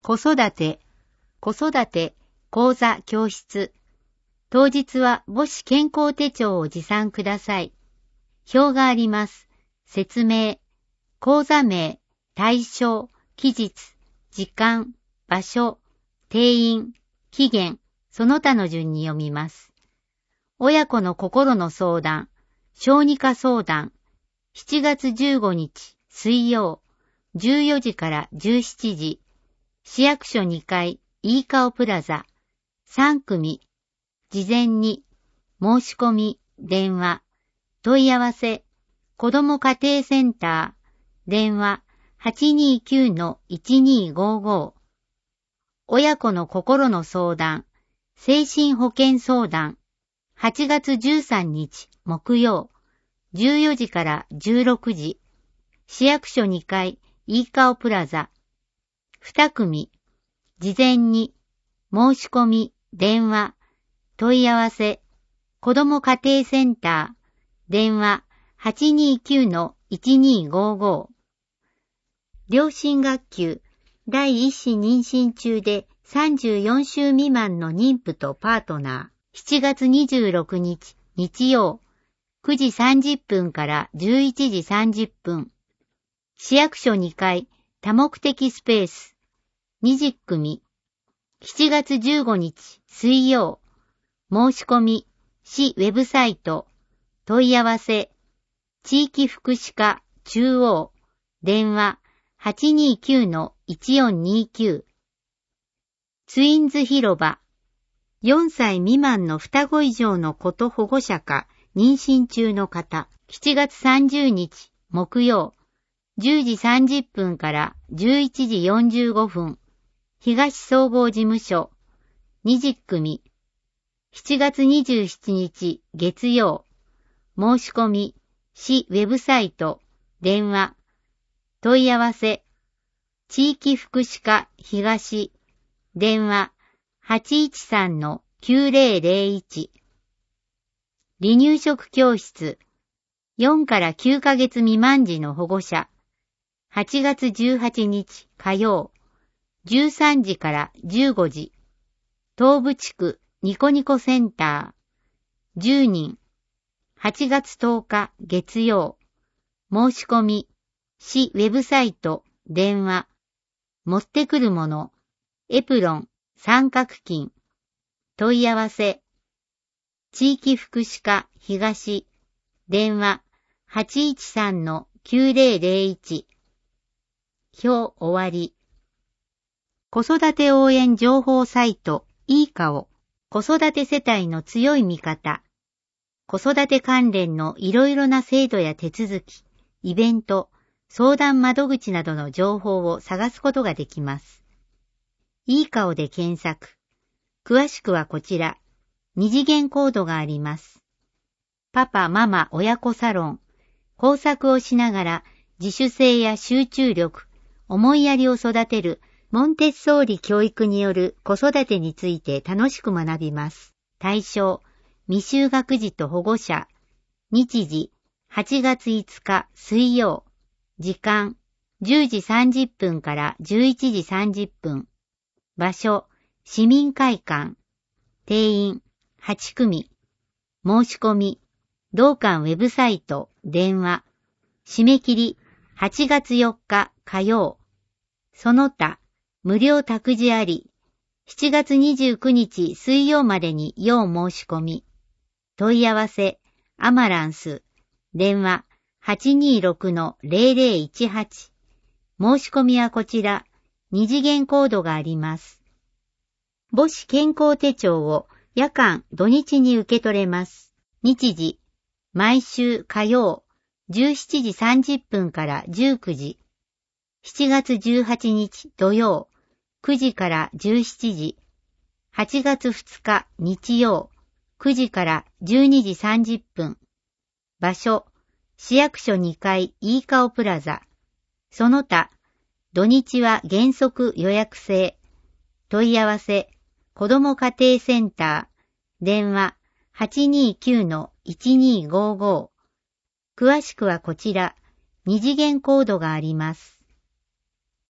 子育て、講座教室。当日は母子健康手帳を持参ください。表があります。説明、講座名、対象、期日、時間、場所、定員、期限、その他の順に読みます。親子の心の相談、小児科相談、7月15日水曜、14時から17時、市役所2階、いいかおプラザ、3組、事前に、申し込み、電話、問い合わせ、子ども家庭センター、電話、829-1255、親子の心の相談、精神保健相談、8月13日木曜、14時から16時、市役所2階、いいかおプラザ、2組、事前に、申し込み、電話、問い合わせ、子ども家庭センター、電話、829-1255。両親学級、第一子妊娠中で34週未満の妊婦とパートナー、7月26日、日曜、9時30分から11時30分。市役所2階、多目的スペース、20組、7月15日、水曜、申し込み、市ウェブサイト、問い合わせ、地域福祉課中央、電話、829-1429。ツインズ広場、4歳未満の双子以上の子と保護者か、妊娠中の方、7月30日、木曜、10時30分から11時45分、東総合事務所、20組、7月27日、月曜、申し込み、市ウェブサイト、電話、問い合わせ、地域福祉課東、電話、813-9001。離乳食教室、4から9ヶ月未満児の保護者、8月18日火曜、13時から15時、東部地区ニコニコセンター、10人、8月10日月曜、申し込み、市ウェブサイト、電話、持ってくるもの、エプロン、三角巾、問い合わせ、地域福祉課東、電話、813-9001。表終わり。子育て応援情報サイト、いいかお。子育て世帯の強い味方。子育て関連のいろいろな制度や手続き、イベント、相談窓口などの情報を探すことができます。いいかおで検索。詳しくはこちら。二次元コードがあります。パパママ親子サロン。工作をしながら自主性や集中力、思いやりを育てるモンテッソーリ教育による子育てについて楽しく学びます。対象、未就学児と保護者。日時、8月5日水曜。時間、10時30分から11時30分。場所、市民会館。定員、8組。申し込み、同館ウェブサイト、電話。締め切り、8月4日火曜。その他、無料託児あり。7月29日水曜までに要申し込み。問い合わせ、アマランス。電話、826-0018。申し込みはこちら、二次元コードがあります。母子健康手帳を夜間土日に受け取れます。日時、毎週火曜、17時30分から19時。7月18日土曜、9時から17時。8月2日日曜、9時から12時30分。場所、市役所2階いいかおプラザ。その他、土日は原則予約制。問い合わせ、子ども家庭センター、電話 829-1255。詳しくはこちら、二次元コードがあります。